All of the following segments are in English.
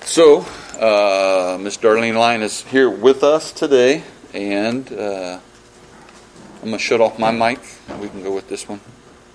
So, Miss Darlene Lyon is here with us today, and I'm going to shut off my mic. We can go with this one.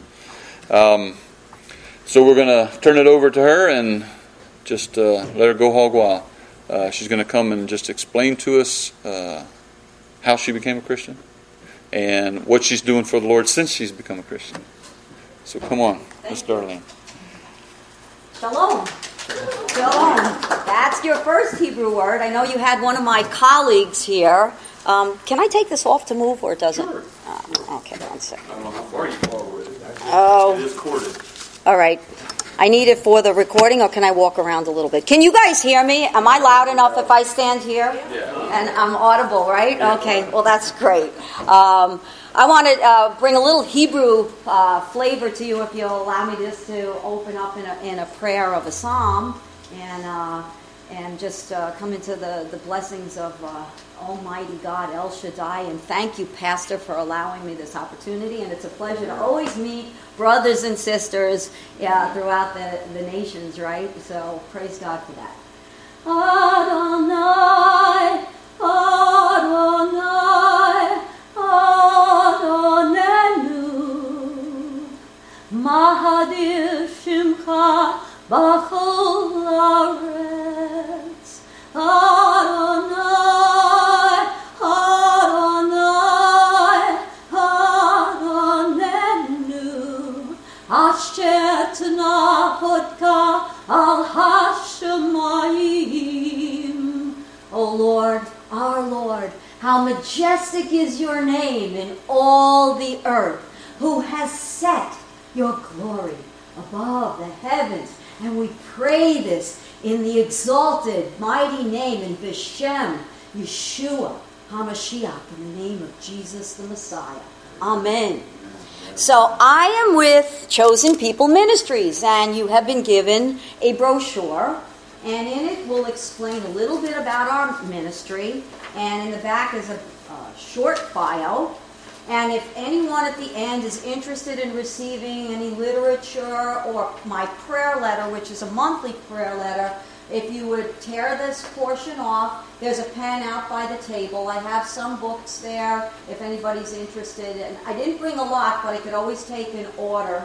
So we're going to turn it over to her and just let her go hog wild. She's going to come and just explain to us how she became a Christian and what she's doing for the Lord since she's become a Christian. So come on, Miss Darlene. Shalom. Shalom. That's your first Hebrew word. I know you had one of my colleagues here. Can I take this off to move, or does it? Sure. Okay, one second. I don't know how far you fall with it. Oh. It is corded. All right. I need it for the recording, or can I walk around a little bit? Can you guys hear me? Am I loud enough if I stand here? Yeah. And I'm audible, right? Yeah. Okay. Well, that's great. I want to bring a little Hebrew flavor to you, if you'll allow me just to open up in a prayer of a psalm and just come into the blessings of Almighty God, El Shaddai. And thank you, Pastor, for allowing me this opportunity. And it's a pleasure to always meet brothers and sisters throughout the nations, right? So praise God for that. Adonai, Adonai, Adonenu, Mahadir Shimcha B'chol Haaretz, Adonai, Adonai, Adonenu, Asher T'nahodka al Hashemayim. O Lord, our Lord, how majestic is your name in all the earth, who has set your glory above the heavens. And we pray this in the exalted, mighty name in B'Shem, Yeshua HaMashiach, in the name of Jesus the Messiah. Amen. So I am with Chosen People Ministries, and you have been given a brochure, and in it we'll explain a little bit about our ministry. And in the back is a short bio. And if anyone at the end is interested in receiving any literature or my prayer letter, which is a monthly prayer letter, if you would tear this portion off, there's a pen out by the table. I have some books there if anybody's interested. And I didn't bring a lot, but I could always take an order.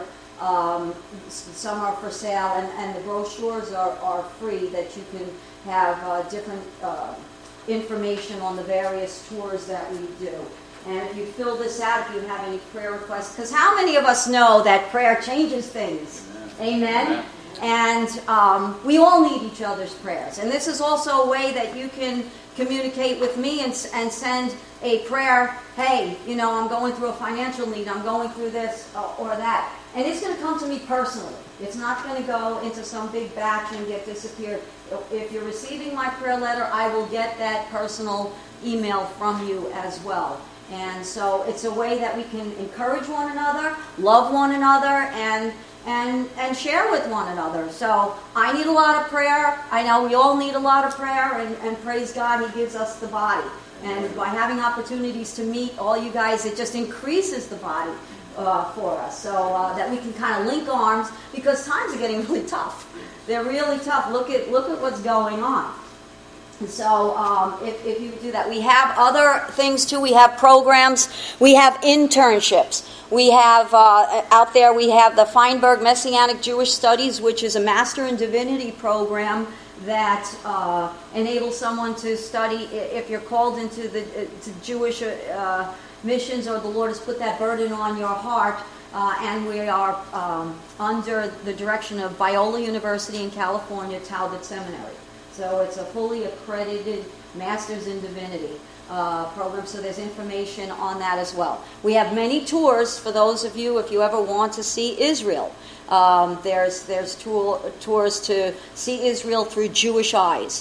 Some are for sale, and the brochures are free, that you can have different information on the various tours that we do. And if you fill this out, if you have any prayer requests, because how many of us know that prayer changes things? Amen? And we all need each other's prayers. And this is also a way that you can communicate with me and send a prayer. Hey, I'm going through a financial need. I'm going through this or that. And it's going to come to me personally. It's not going to go into some big batch and get disappeared. If you're receiving my prayer letter, I will get that personal email from you as well. And so it's a way that we can encourage one another, love one another, and share with one another. So I need a lot of prayer. I know we all need a lot of prayer, and praise God, He gives us the body. And by having opportunities to meet all you guys, it just increases the body for us, so that we can kind of link arms, because times are getting really tough. They're really tough. Look at what's going on. So if you do that, we have other things too. We have programs. We have internships. We have out there. We have the Feinberg Messianic Jewish Studies, which is a Master in Divinity program that enables someone to study if you're called into to Jewish missions, or the Lord has put that burden on your heart. And we are under the direction of Biola University in California, Talbot Seminary. So it's a fully accredited Master's in Divinity program, so there's information on that as well. We have many tours for those of you, if you ever want to see Israel. There's tours to see Israel through Jewish eyes.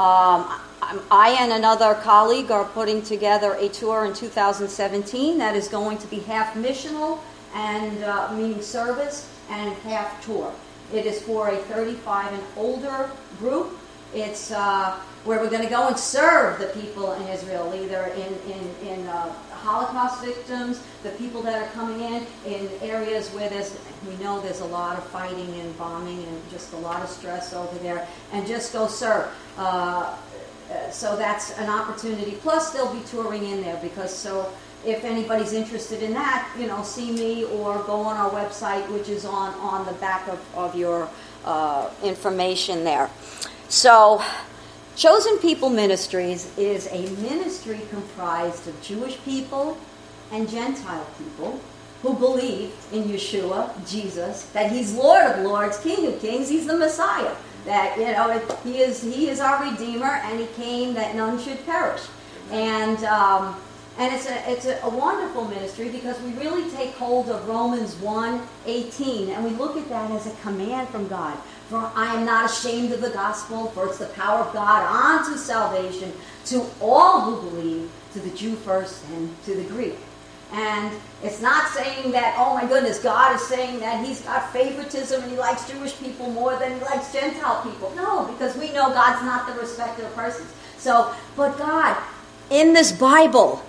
I and another colleague are putting together a tour in 2017 that is going to be half missional, and meaning service, and half tour. It is for a 35 and older group. It's where we're going to go and serve the people in Israel, either in Holocaust victims, the people that are coming in areas where we know there's a lot of fighting and bombing and just a lot of stress over there, and just go serve. So that's an opportunity. Plus, they'll be touring in there if anybody's interested in that, see me or go on our website, which is on the back of your information there. So, Chosen People Ministries is a ministry comprised of Jewish people and Gentile people who believe in Yeshua, Jesus, that He's Lord of Lords, King of Kings, He's the Messiah. That He is our Redeemer, and He came that none should perish. And it's a wonderful ministry because we really take hold of Romans 1:18, and we look at that as a command from God. For I am not ashamed of the gospel, for it's the power of God unto salvation to all who believe, to the Jew first and to the Greek. And it's not saying that, oh my goodness, God is saying that He's got favoritism and He likes Jewish people more than He likes Gentile people. No, because we know God's not the respecter of persons. But God, in this Bible,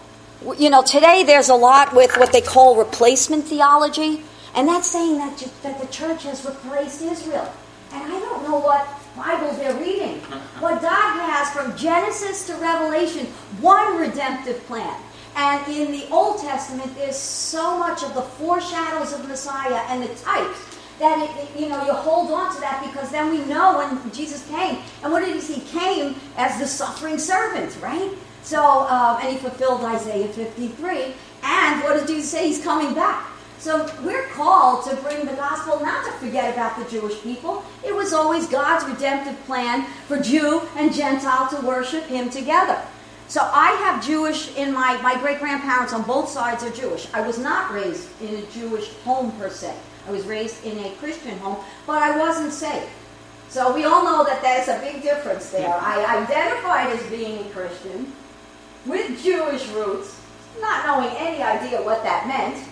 today there's a lot with what they call replacement theology, and that's saying that the church has replaced Israel. And I don't know what Bible they're reading. But God has, from Genesis to Revelation, one redemptive plan. And in the Old Testament, there's so much of the foreshadows of Messiah and the types that you hold on to that, because then we know when Jesus came. And what did He say? He came as the suffering servant, right? So, and He fulfilled Isaiah 53. And what did Jesus say? He's coming back. So we're called to bring the gospel, not to forget about the Jewish people. It was always God's redemptive plan for Jew and Gentile to worship Him together. So I have Jewish in my great-grandparents on both sides are Jewish. I was not raised in a Jewish home per se. I was raised in a Christian home, but I wasn't saved. So we all know that there's a big difference there. I identified as being a Christian with Jewish roots, not knowing any idea what that meant.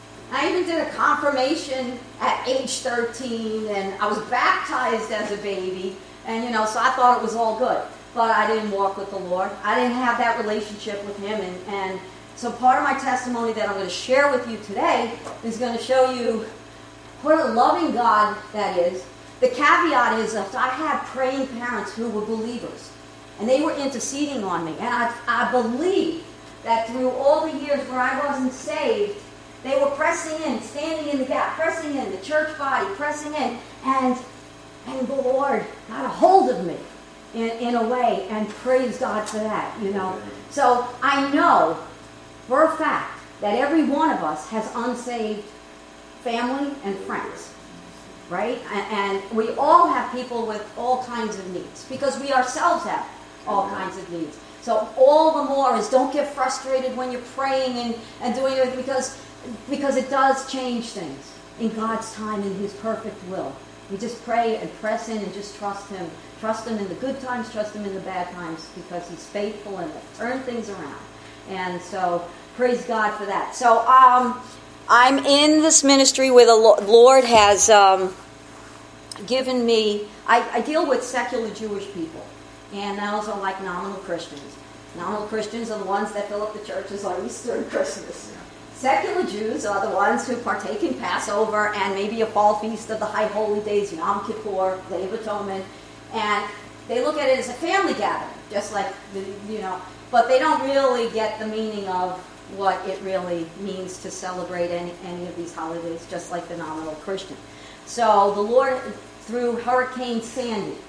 I even did a confirmation at age 13, and I was baptized as a baby, and so I thought it was all good. But I didn't walk with the Lord. I didn't have that relationship with Him, and so part of my testimony that I'm going to share with you today is going to show you what a loving God that is. The caveat is that I had praying parents who were believers, and they were interceding on me, and I believe that through all the years where I wasn't saved, they were pressing in, standing in the gap, pressing in, the church body, pressing in, and the Lord got a hold of me in a way, and praise God for that, So I know for a fact that every one of us has unsaved family and friends, right? And we all have people with all kinds of needs, because we ourselves have all kinds of needs. So all the more is don't get frustrated when you're praying and doing it, because it does change things in God's time, in His perfect will. We just pray and press in and just trust Him. Trust Him in the good times, trust Him in the bad times, because He's faithful and will turn things around. And so, praise God for that. So, I'm in this ministry where the Lord has given me, I deal with secular Jewish people, and those are like nominal Christians. Nominal Christians are the ones that fill up the churches on Easter and Christmas. Secular Jews are the ones who partake in Passover and maybe a fall feast of the High Holy Days, Yom Kippur, Day of Atonement, and they look at it as a family gathering, just like, but they don't really get the meaning of what it really means to celebrate any of these holidays, just like the nominal Christian. So the Lord, through Hurricane Sandy,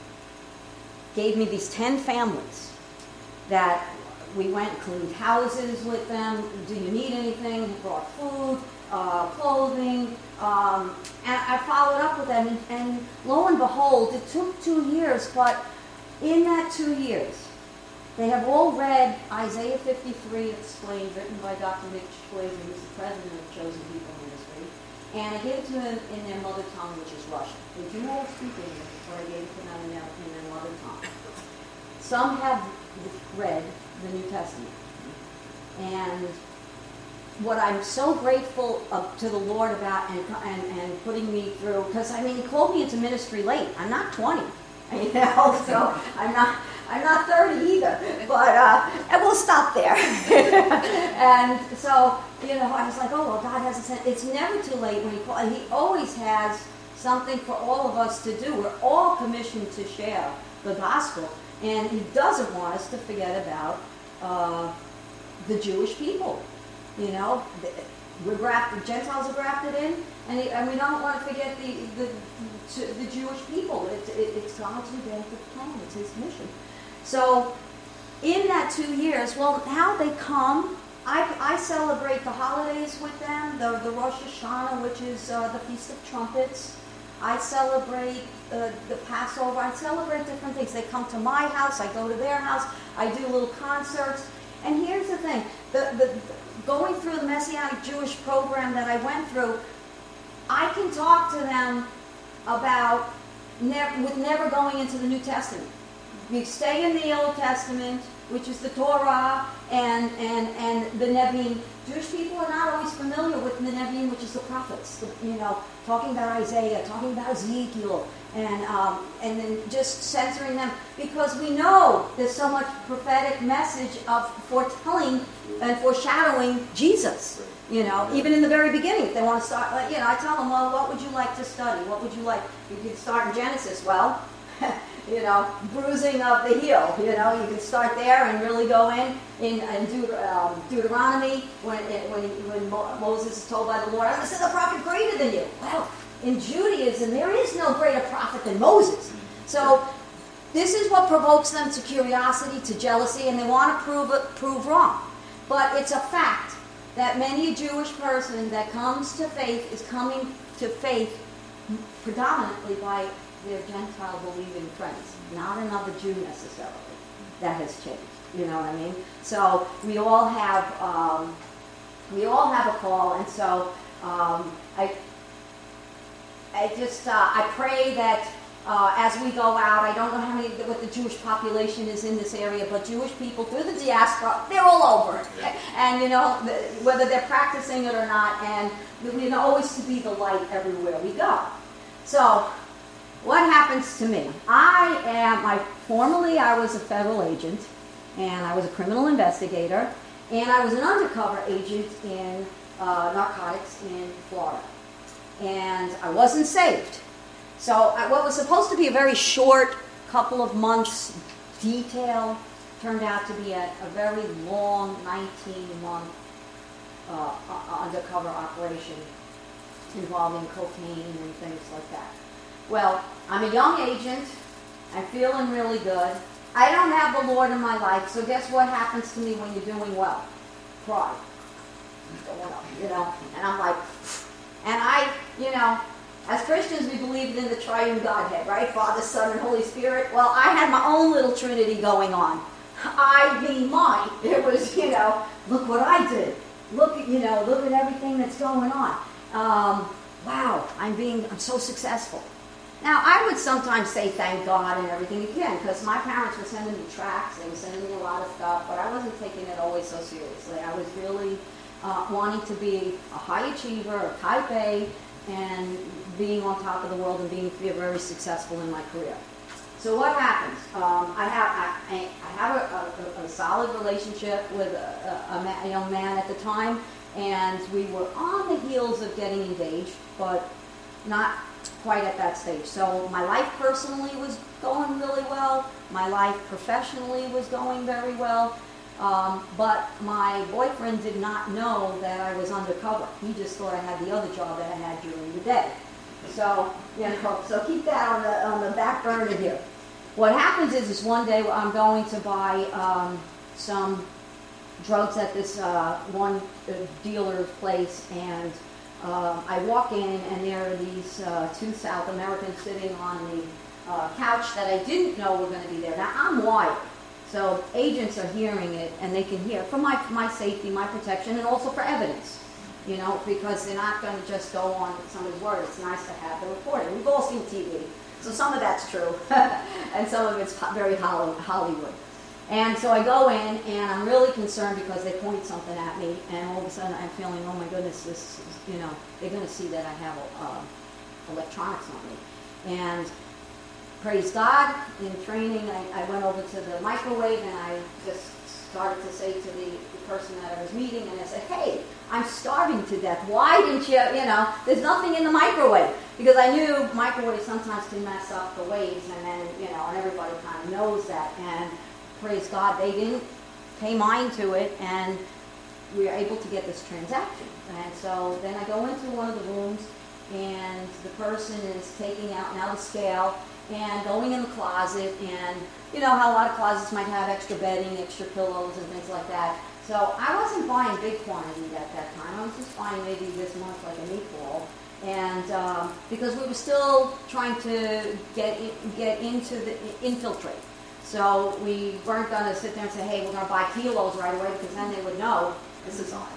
gave me these 10 families that we went and cleaned houses with them. Do you need anything? We brought food, clothing, and I followed up with them. And lo and behold, it took 2 years, but in that 2 years, they have all read Isaiah 53 explained, written by Dr. Mitch Glaser, who's the president of Chosen People Ministry. And I gave it to them in their mother tongue, which is Russian. They do all speak English, but I gave it to them in their mother tongue. Some have read the New Testament. And what I'm so grateful to the Lord about and putting me through, because He called me into ministry late. I'm not 20. You know, so I'm not 30 either, but and we'll stop there. And so, you know, I was like, oh well, God hasn't sent. It's never too late when He calls. He always has something for all of us to do. We're all commissioned to share the gospel, and He doesn't want us to forget about the Jewish people. You know, we're grafted. Gentiles are grafted in, and we don't want to forget the Jewish people. It's God's redemptive plan. It's His mission. So, in that 2 years, well, now they come. I celebrate the holidays with them. The Rosh Hashanah, which is the Feast of Trumpets. I celebrate the Passover. I celebrate different things. They come to my house. I go to their house. I do little concerts. And here's the thing: the going through the Messianic Jewish program that I went through, I can talk to them about never going into the New Testament. We stay in the Old Testament, which is the Torah and the Nevi'im. Jewish people are not always familiar with the Nevi'im, which is the prophets. You know, talking about Isaiah, talking about Ezekiel, and then just censoring them, because we know there's so much prophetic message of foretelling and foreshadowing Jesus. You know, even in the very beginning, if they want to start, like, you know, I tell them, well, what would you like to study? What would you like? You could start in Genesis. Well, you know, bruising of the heel. You know, you can start there and really go in Deuteronomy when Moses is told by the Lord, I'm going to send a prophet greater than you. Well, in Judaism, there is no greater prophet than Moses. So this is what provokes them to curiosity, to jealousy, and they want to prove wrong. But it's a fact that many a Jewish person that comes to faith is coming to faith predominantly by their Gentile believing friends, not another Jew necessarily. That has changed. You know what I mean? So we all have a call, and so I pray that as we go out, I don't know what the Jewish population is in this area, but Jewish people through the diaspora, they're all over it. Yeah. And, you know, whether they're practicing it or not, and, you know, always to be the light everywhere we go. So, what happens to me? Formerly I was a federal agent, and I was a criminal investigator, and I was an undercover agent in narcotics in Florida. And I wasn't saved. So what was supposed to be a very short couple of months detail turned out to be a very long 19-month undercover operation involving cocaine and things like that. Well, I'm a young agent. I'm feeling really good. I don't have the Lord in my life, so guess what happens to me when you're doing well? Pride. Going up, you know. And I'm like, and you know, as Christians, we believed in the triune Godhead, right? Father, Son, and Holy Spirit. Well, I had my own little Trinity going on. I being mine. It was, you know, look what I did. Look at everything that's going on. Wow, I'm so successful. Now, I would sometimes say thank God and everything again, because my parents were sending me tracts, they were sending me a lot of stuff, but I wasn't taking it always so seriously. I was really wanting to be a high achiever, a type A, and being on top of the world and being very successful in my career. So what happens? I have a solid relationship with a young man at the time, and we were on the heels of getting engaged, but not quite at that stage. So my life personally was going really well. My life professionally was going very well. But my boyfriend did not know that I was undercover. He just thought I had the other job that I had during the day. So, you know, so keep that on the back burner here. What happens is one day I'm going to buy some drugs at this one dealer's place, and I walk in, and there are these two South Americans sitting on the couch that I didn't know were going to be there. Now, I'm wired, so agents are hearing it, and they can hear for my safety, my protection, and also for evidence, you know, because they're not going to just go on somebody's word. It's nice to have the recording. We've all seen TV, so some of that's true, and some of it's very Hollywood. And so I go in, and I'm really concerned because they point something at me, and all of a sudden I'm feeling, oh my goodness, this is, you know, they're going to see that I have electronics on me. And praise God, in training, I went over to the microwave and I just started to say to the person that I was meeting, and I said, hey, I'm starving to death. Why didn't you, there's nothing in the microwave. Because I knew microwaves sometimes can mess up the waves, and then, and everybody kind of knows that. And praise God, they didn't pay mind to it, and we were able to get this transaction. And so then I go into one of the rooms, and the person is taking out now the scale and going in the closet, and you know how a lot of closets might have extra bedding, extra pillows, and things like that. So I wasn't buying big quantities at that time. I was just buying maybe this much, like a meatball, and because we were still trying to get into the infiltrate. So we weren't going to sit there and say, hey, we're going to buy kilos right away, because then they would know this is on,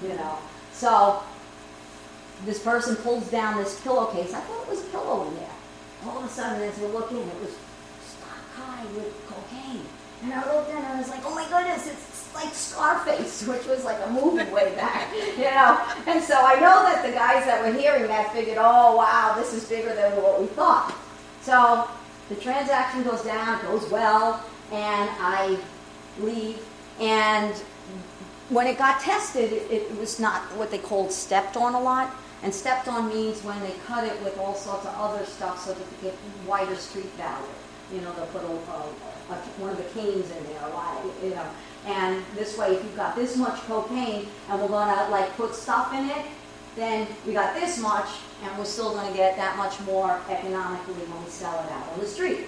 So this person pulls down this pillowcase. I thought it was a pillow in there. All of a sudden, as we're looking, it was stock high with cocaine. And I looked in and I was like, oh my goodness, it's like Scarface, which was like a movie way back, And so I know that the guys that were hearing that figured, oh wow, this is bigger than what we thought. So the transaction goes down, goes well, and I leave. And when it got tested, it was not what they called stepped on a lot. And stepped on means when they cut it with all sorts of other stuff so that they get wider street value. They'll put one of the canes in there, And this way, if you've got this much cocaine and we're going to put stuff in it, then we got this much, and we're still going to get that much more economically when we sell it out on the street.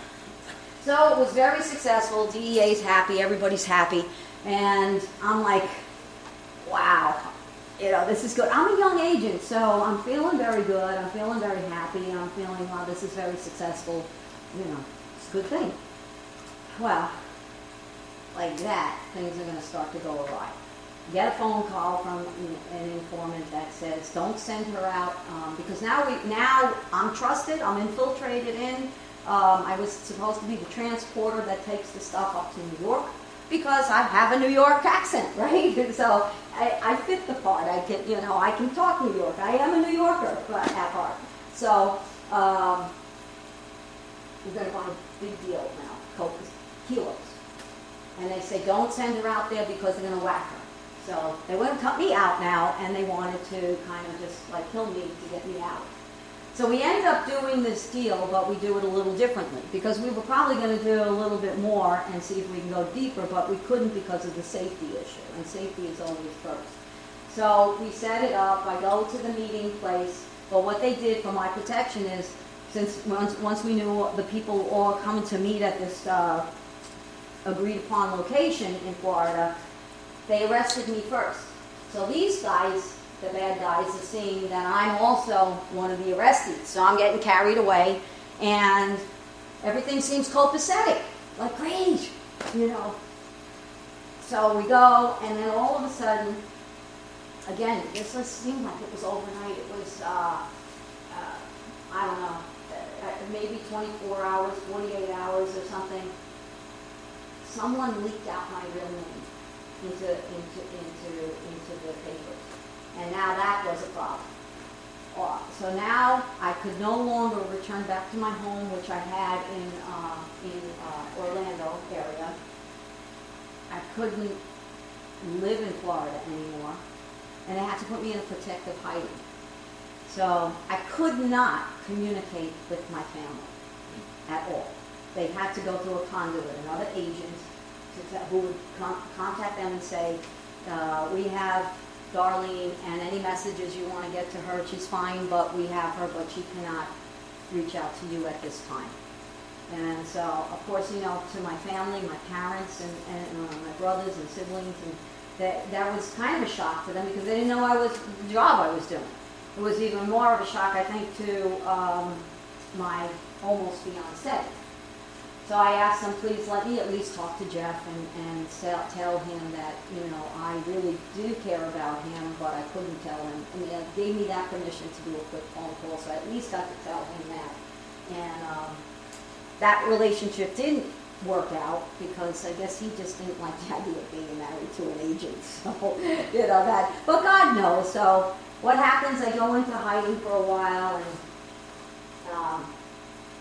So it was very successful. DEA's happy, everybody's happy, and I'm like, wow. This is good. I'm a young agent, so I'm feeling very good. I'm feeling very happy. I'm feeling, wow, this is very successful. It's a good thing. Well, like that, things are going to start to go awry. Get a phone call from an informant that says, don't send her out, because now I'm trusted. I'm infiltrated in. I was supposed to be the transporter that takes the stuff up to New York, because I have a New York accent, right? So I fit the part. I can talk New York. I am a New Yorker at heart. So we're going to buy a big deal now, kilos. And they say, don't send her out there because they're going to whack her. So they wouldn't cut me out now, and they wanted to kind of just kill me to get me out. So we ended up doing this deal, but we do it a little differently, because we were probably going to do a little bit more and see if we can go deeper, but we couldn't because of the safety issue, and safety is always first. So we set it up. I go to the meeting place, but what they did for my protection is, since once we knew the people were all coming to meet at this agreed upon location in Florida, they arrested me first. So these guys, the bad guys, are seeing that I'm also one of the arrestees. So I'm getting carried away, and everything seems copacetic, like great, So we go, and then all of a sudden, again, this seemed like it was overnight. It was, I don't know, maybe 24 hours, 48 hours or something. Someone leaked out my real name into the papers. And now that was a problem. So now I could no longer return back to my home, which I had in Orlando area. I couldn't live in Florida anymore, and they had to put me in a protective hiding. So I could not communicate with my family at all. They had to go through a conduit, another agent, who would contact them and say, we have Darlene, and any messages you want to get to her, she's fine, but we have her, but she cannot reach out to you at this time. And so, of course, to my family, my parents, and my brothers and siblings, and that was kind of a shock to them, because they didn't know the job I was doing. It was even more of a shock, I think, to my almost fiancé. So I asked them, please let me at least talk to Jeff and tell him that, I really do care about him, but I couldn't tell him. And they gave me that permission to do a quick phone call, so I at least got to tell him that. And that relationship didn't work out, because I guess he just didn't like the idea of being married to an agent. So, that. But God knows. So what happens, I go into hiding for a while, and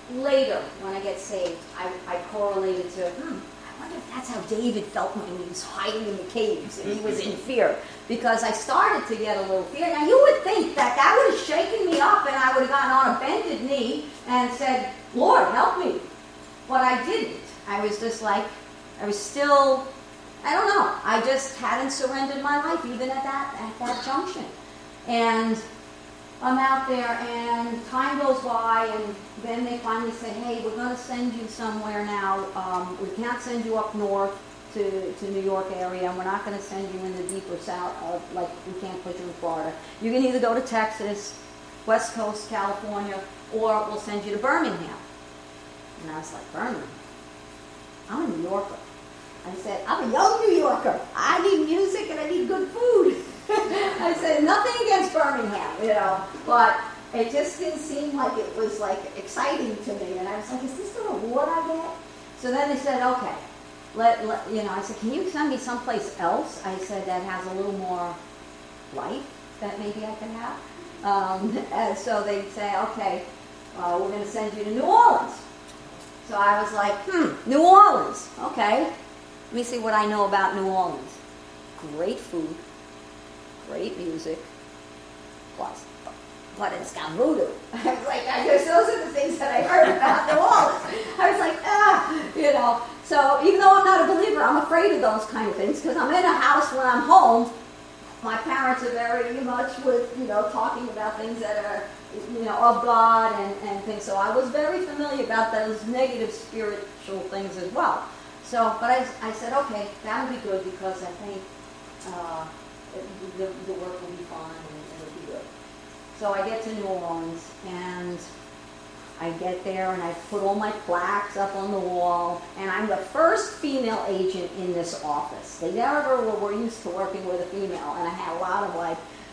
later, when I get saved, I correlated to, I wonder if that's how David felt when he was hiding in the caves and he was in fear. Because I started to get a little fear. Now, you would think that would have shaken me up and I would have gotten on a bended knee and said, Lord, help me. But I didn't. I was just like, I was still, I don't know. I just hadn't surrendered my life even at that junction. And I'm out there, and time goes by, and then they finally say, hey, we're going to send you somewhere now. We can't send you up north to New York area, and we're not going to send you in the deeper south, like we can't put you in Florida. You can either go to Texas, West Coast, California, or we'll send you to Birmingham. And I was like, Birmingham? I'm a New Yorker. I said, I'm a young New Yorker. I need music and I need good food. I said, nothing against Birmingham, but it just didn't seem like it was like exciting to me. And I was like, is this the reward I get? So then they said, okay, I said, can you send me someplace else? I said, that has a little more life that maybe I can have. And so they say, okay, we're going to send you to New Orleans. So I was like, New Orleans, okay. Let me see what I know about New Orleans. Great food. Great music, but it's got voodoo. I was like, those are the things that I heard about New Orleans. I was like, So even though I'm not a believer, I'm afraid of those kind of things because I'm in a house when I'm home. My parents are very much with, talking about things that are, of God and things. So I was very familiar about those negative spiritual things as well. So, but I said, okay, that would be good because I think the work will be fun and it'll be good. So I get to New Orleans and I get there and I put all my plaques up on the wall, and I'm the first female agent in this office. They never were used to working with a female, and I had a lot of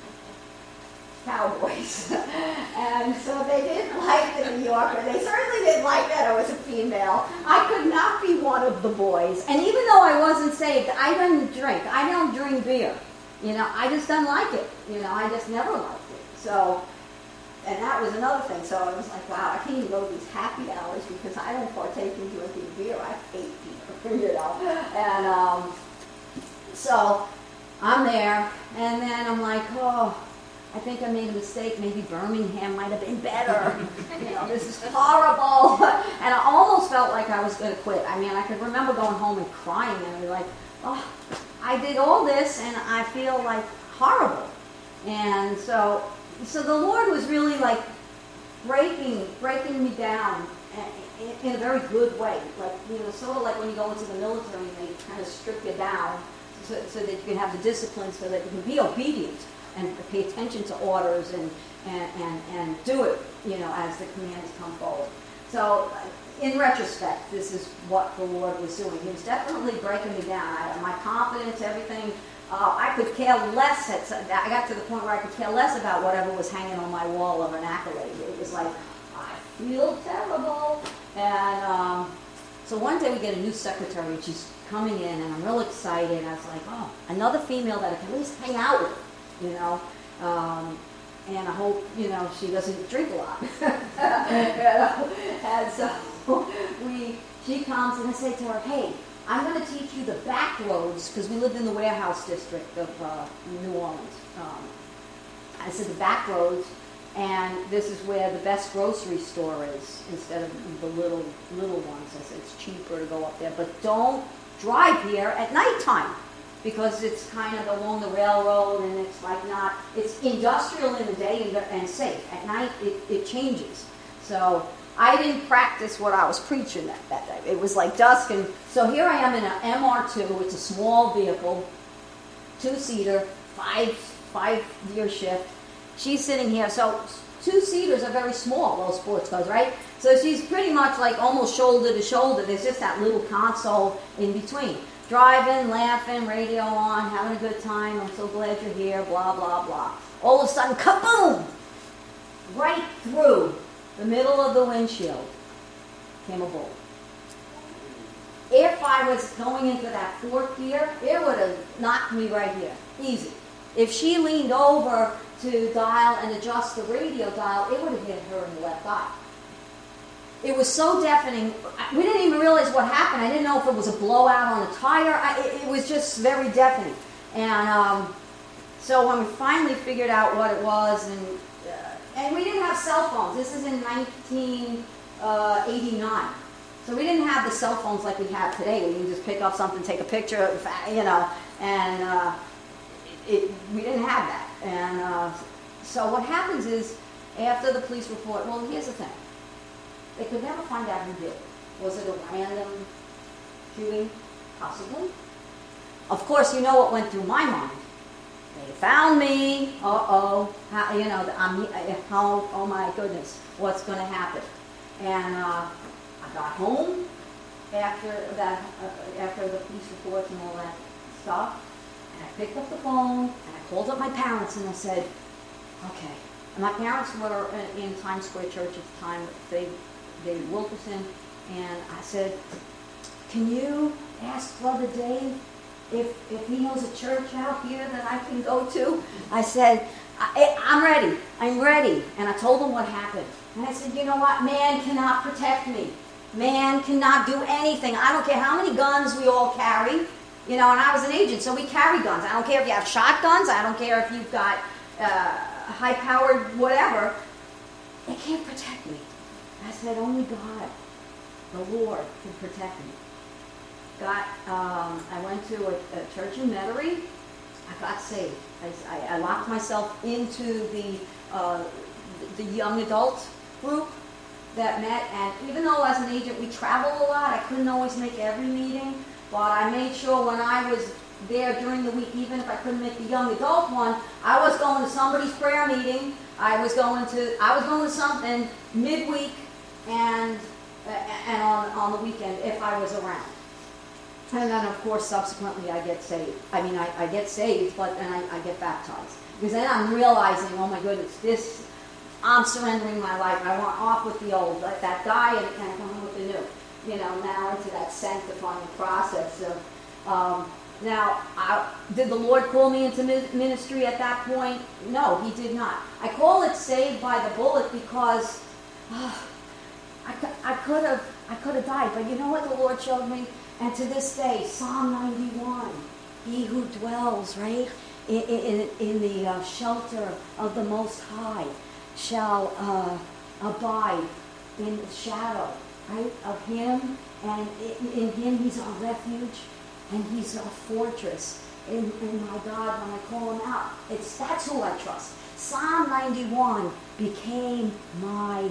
cowboys. And so they didn't like the New Yorker. They certainly didn't like that I was a female. I could not be one of the boys. And even though I wasn't saved, I didn't drink. I don't drink beer. I just don't like it. I just never liked it. So, and that was another thing. So I was like, wow, I can't even go to these happy hours because I don't partake in drinking beer. I hate beer, And so I'm there, and then I'm like, oh, I think I made a mistake. Maybe Birmingham might have been better. This is horrible. And I almost felt like I was going to quit. I mean, I could remember going home and crying and be like, oh, I did all this and I feel like horrible. And so the Lord was really like breaking me down in a very good way. Like, sort of like when you go into the military and they kind of strip you down so that you can have the discipline so that you can be obedient and pay attention to orders and do it, as the commands come forward. So, in retrospect, this is what the Lord was doing. He was definitely breaking me down. My confidence, everything, I could care less. I got to the point where I could care less about whatever was hanging on my wall of an accolade. It was like, I feel terrible. And so one day we get a new secretary, and she's coming in, and I'm real excited. I was like, oh, another female that I can at least hang out with. And I hope, she doesn't drink a lot. And so she comes and I say to her, hey, I'm going to teach you the back roads, because we lived in the warehouse district of New Orleans. I said the back roads, and this is where the best grocery store is instead of the little ones. I said it's cheaper to go up there, but don't drive here at nighttime, because it's kind of along the railroad, and it's like it's industrial in the day and safe. At night, it changes. So I didn't practice what I was preaching that day. It was like dusk, and so here I am in an MR2. It's a small vehicle, 2-seater, five-year shift. She's sitting here. So 2-seaters are very small, those sports cars, right? So she's pretty much like almost shoulder to shoulder. There's just that little console in between. Driving, laughing, radio on, having a good time. I'm so glad you're here, blah, blah, blah. All of a sudden, kaboom! Right through the middle of the windshield came a bull. If I was going into that fourth gear, it would have knocked me right here. Easy. If she leaned over to dial and adjust the radio dial, it would have hit her in the left eye. it was so deafening. We didn't even realize what happened. I didn't know if it was a blowout on a tire. It was just very deafening. And so when we finally figured out what it was, and we didn't have cell phones. This is in 1989. So we didn't have the cell phones like we have today. We can just pick up something, take a picture, and we didn't have that. And so what happens is, after the police report, well, here's the thing. They could never find out who did it. Was it a random shooting? Possibly. Of course, you know what went through my mind. They found me. Oh my goodness, what's going to happen? And I got home after the police reports and all that stuff, and I picked up the phone and I called up my parents and I said, okay. And my parents were in Times Square Church at the time, David Wilkerson, and I said, can you ask Brother Dave if he knows a church out here that I can go to? I said, I'm ready. And I told him what happened. And I said, you know what? Man cannot protect me. Man cannot do anything. I don't care how many guns we all carry. And I was an agent, so we carry guns. I don't care if you have shotguns. I don't care if you've got high-powered whatever. They can't protect me. I said, only God, the Lord, can protect me. I went to a church in Metairie. I got saved. I locked myself into the young adult group that met, and even though as an agent we traveled a lot, I couldn't always make every meeting, but I made sure when I was there during the week, even if I couldn't make the young adult one, I was going to somebody's prayer meeting. I was going to something midweek and on the weekend if I was around. And then, of course, subsequently I get saved. I mean, I get saved, but then I get baptized. Because then I'm realizing, oh my goodness, I'm surrendering my life. I want off with the old, like that guy, and come in with the new. Now into that sanctifying process. So, now, did the Lord call me into ministry at that point? No, He did not. I call it saved by the bullet because I could have died. But you know what the Lord showed me? And to this day, Psalm 91, He who dwells, right, in the shelter of the Most High shall abide in the shadow, right, of Him. And in Him He's our refuge, and He's our fortress. And my God, when I call Him out, that's who I trust. Psalm 91 became my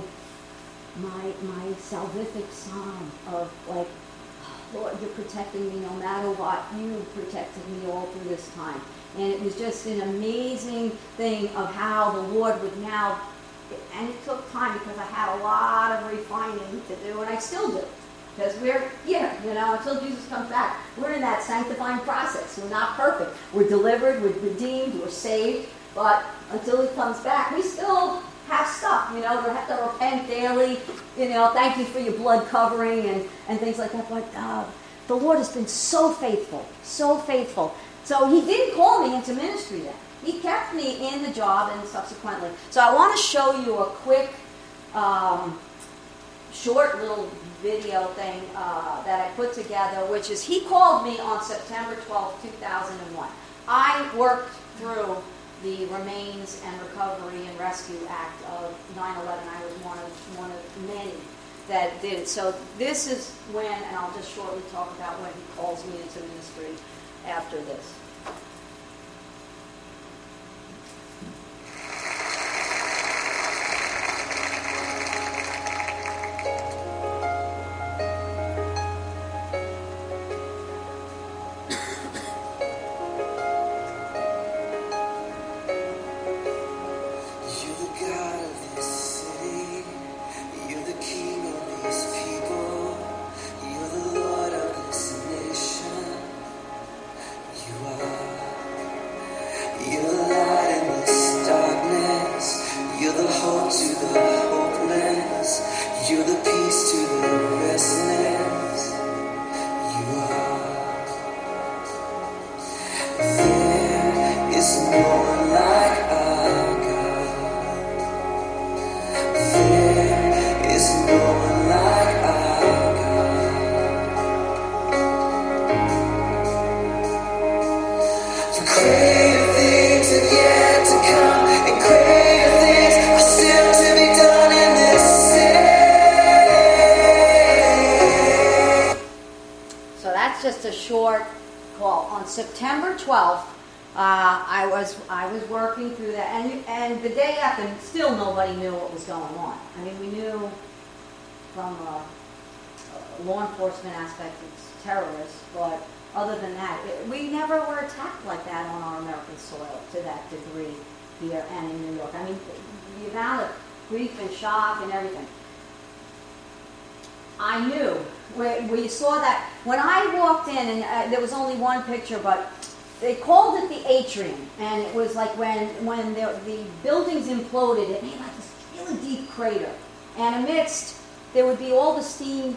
salvific psalm of like, Lord, you're protecting me no matter what. You protected me all through this time. And it was just an amazing thing of how the Lord would now, and it took time because I had a lot of refining to do, and I still do. Because we're here, until Jesus comes back. We're in that sanctifying process. We're not perfect. We're delivered, we're redeemed, we're saved. But until He comes back, we still have stuff, we have to repent daily, thank you for your blood covering and things like that. But the Lord has been so faithful, so faithful. So He didn't call me into ministry then. He kept me in the job and subsequently. So I want to show you a quick, short little video thing that I put together, which is He called me on September 12, 2001. I worked through the Remains and Recovery and Rescue Act of 9/11. I was one of many that did it. So this is when, and I'll just shortly talk about when He calls me into ministry after this. You are that's just a short call. On September 12th, I was working through that, and the day after, still nobody knew what was going on. I mean, we knew from a law enforcement aspect it's terrorists, but other than that, we never were attacked like that on our American soil to that degree here and in New York. I mean, the amount of grief and shock and everything. I knew. We saw that when I walked in, and there was only one picture, but they called it the atrium, and it was like when the buildings imploded, it made like this really deep crater, and amidst there would be all the steel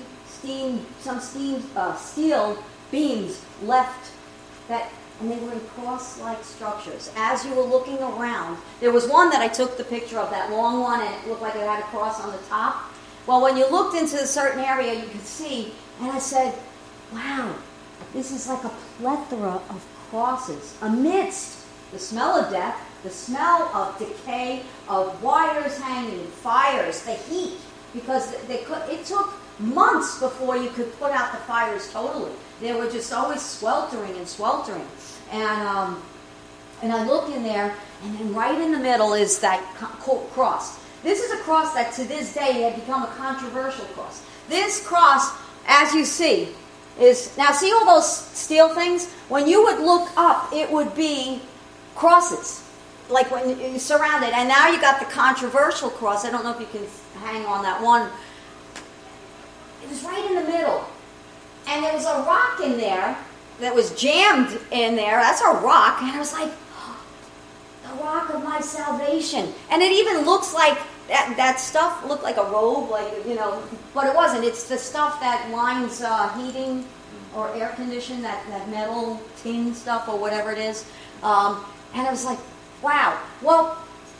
beams left that, and they were in cross-like structures. As you were looking around, there was one that I took the picture of, that long one, and it looked like it had a cross on the top. Well, when you looked into a certain area, you could see, and I said, wow, this is like a plethora of crosses amidst the smell of death, the smell of decay, of wires hanging, fires, the heat, because it took months before you could put out the fires totally. They were just always sweltering and sweltering. And I look in there, and then right in the middle is that cross. This is a cross that to this day had become a controversial cross. This cross, as you see, is, now see all those steel things? When you would look up, it would be crosses, like when you surround it. And now you got the controversial cross. I don't know if you can hang on that one. It was right in the middle. And there was a rock in there that was jammed in there. That's a rock. And I was like, oh, the rock of my salvation. And it even looks like that stuff looked like a robe, like, you know, but it wasn't. It's the stuff that lines heating or air condition, that metal tin stuff or whatever it is. And I was like, wow. Well,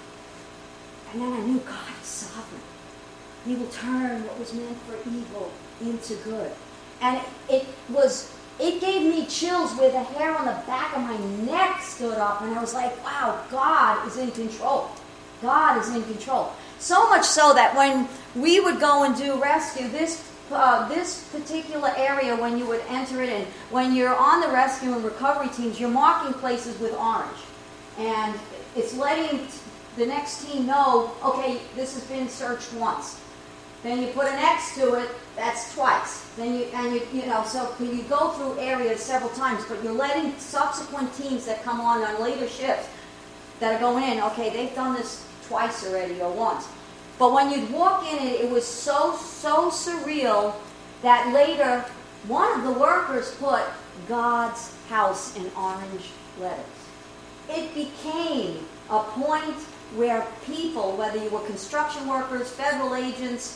and then I knew God is sovereign. He will turn what was meant for evil into good. And it gave me chills where the hair on the back of my neck stood up, and I was like, wow, God is in control. God is in control. So much so that when we would go and do rescue, this particular area, when you would enter it in, when you're on the rescue and recovery teams, you're marking places with orange. And it's letting the next team know, okay, this has been searched once. Then you put an X to it, that's twice. Then so you go through areas several times, but you're letting subsequent teams that come on later shifts that are going in, okay, they've done this twice already or once. But when you'd walk in, it was so surreal that later one of the workers put God's house in orange letters. It became a point where people, whether you were construction workers, federal agents,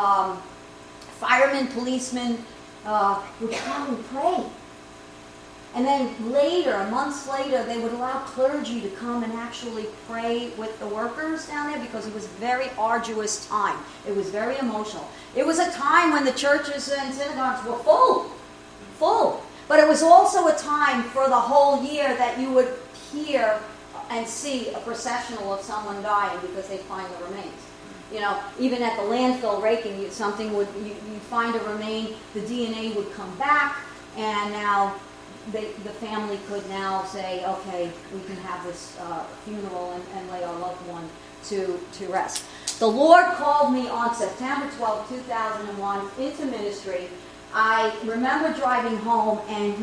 firemen, policemen, would come and pray. And then later, months later, they would allow clergy to come and actually pray with the workers down there, because it was a very arduous time. It was very emotional. It was a time when the churches and synagogues were full. But it was also a time for the whole year that you would hear and see a processional of someone dying because they find the remains. You know, even at the landfill raking, you find a remain, the DNA would come back, and now the family could now say, okay, we can have this funeral and lay our loved one to rest. The Lord called me on September 12, 2001 into ministry. I remember driving home, and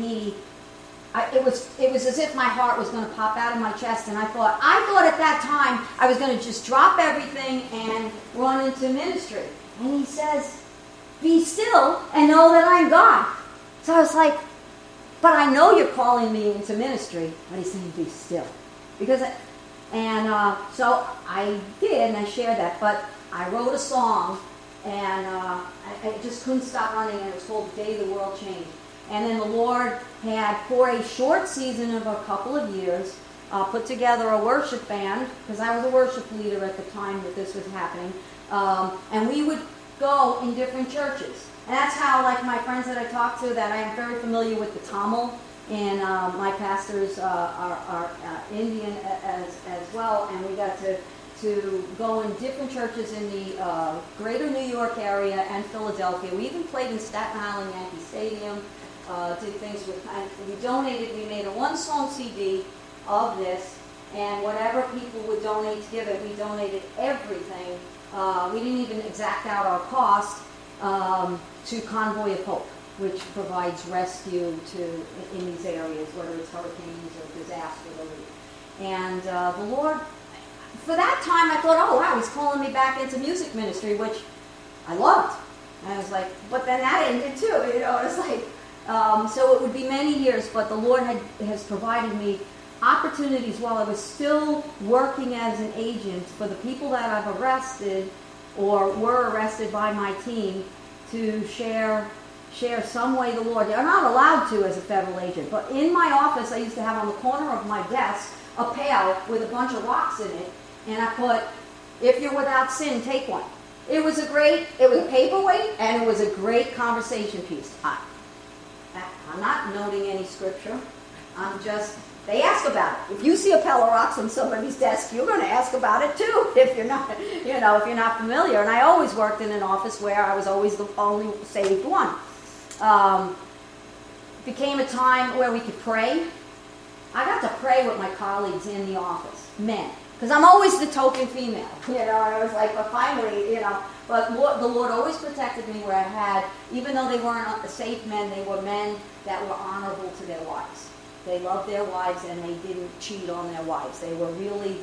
it was as if my heart was going to pop out of my chest, and I thought at that time I was going to just drop everything and run into ministry. And he says, be still and know that I'm God. So I was like, but I know you're calling me into ministry. But he's saying, be still. So I did, and I shared that. But I wrote a song, and I just couldn't stop running, and it was called The Day the World Changed. And then the Lord had, for a short season of a couple of years, put together a worship band, because I was a worship leader at the time that this was happening, and we would go in different churches. And that's how, like my friends that I talked to, that I am very familiar with the Tamil, and my pastors are Indian as well, and we got to to go in different churches in the greater New York area and Philadelphia. We even played in Staten Island Yankee Stadium, did things with, we donated, we made a one-song CD of this, and whatever people would donate to give it, we donated everything. We didn't even exact out our cost to Convoy of Hope, which provides rescue in these areas, whether it's hurricanes or disaster relief. And the Lord, for that time, I thought, oh wow, He's calling me back into music ministry, which I loved. And I was like, but then that ended too, you know. It's like, so it would be many years, but the Lord has provided me opportunities while I was still working as an agent for the people that I've arrested or were arrested by my team to share some way the Lord. They're not allowed to as a federal agent, but in my office I used to have on the corner of my desk a pail with a bunch of rocks in it, and I put, if you're without sin, take one. It was a paperweight, and it was a great conversation piece. I'm not noting any scripture. They ask about it. If you see a pail of rocks on somebody's desk, you're going to ask about it too, if you're not, if you're not familiar. And I always worked in an office where I was always the only saved one. Became a time where we could pray. I got to pray with my colleagues in the office, men, because I'm always the token female. I was like, but finally, but the Lord always protected me where I had, even though they weren't safe men, they were men that were honorable to their wives. They loved their wives and they didn't cheat on their wives. They were really,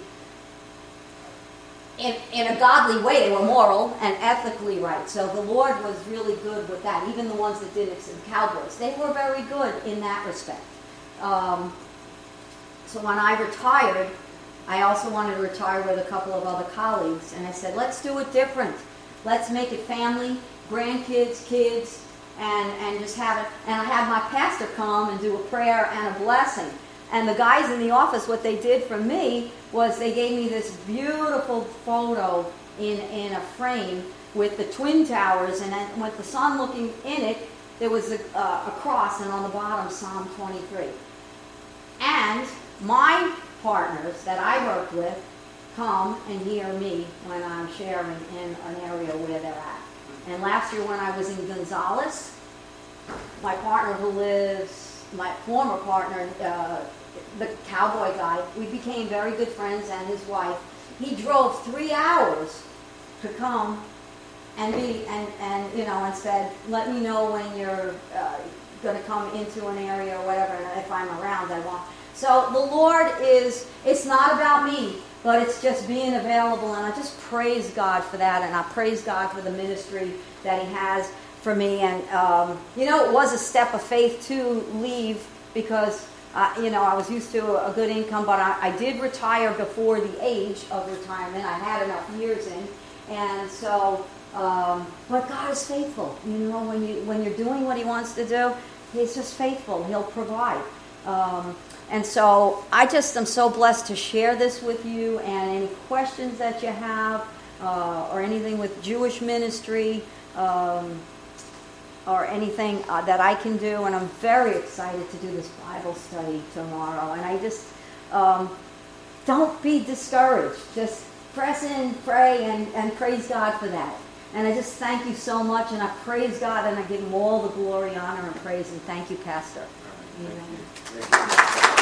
in a godly way, they were moral and ethically right. So the Lord was really good with that. Even the ones that did it, the cowboys, they were very good in that respect. So when I retired, I also wanted to retire with a couple of other colleagues. And I said, let's do it different. Let's make it family, grandkids, kids, and just have it. And I had my pastor come and do a prayer and a blessing. And the guys in the office, what they did for me was they gave me this beautiful photo in a frame with the Twin Towers, and then with the sun looking in it, there was a cross, and on the bottom, Psalm 23. And my partners that I work with come and hear me when I'm sharing in an area where they're at. And last year when I was in Gonzales, my partner my former partner, the cowboy guy, we became very good friends, and his wife. He drove 3 hours to come and and said, let me know when you're going to come into an area or whatever, and if I'm around, I want. So the Lord it's not about me, but it's just being available, and I just praise God for that, and I praise God for the ministry that He has for me. And, it was a step of faith to leave because, I was used to a good income, but I did retire before the age of retirement. I had enough years in, and so, but God is faithful. When you're doing what He wants to do, He's just faithful. He'll provide. And so I just am so blessed to share this with you, and any questions that you have or anything with Jewish ministry or anything that I can do. And I'm very excited to do this Bible study tomorrow. And I just don't be discouraged. Just press in, pray, and praise God for that. And I just thank you so much, and I praise God, and I give Him all the glory, honor, and praise. And thank you, Pastor. Amen.